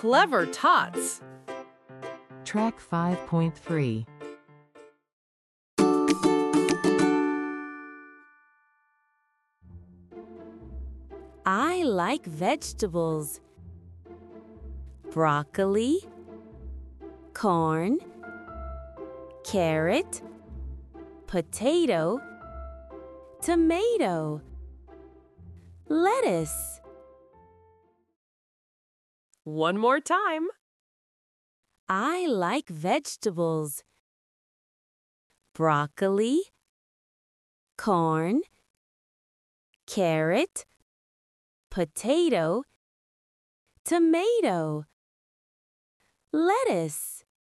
clever tots. Track 5.3. I like vegetables. Broccoli, corn, carrot, potato, tomato, lettuce. One more time. I like vegetables. Broccoli, corn, carrot, potato, tomato, lettuce.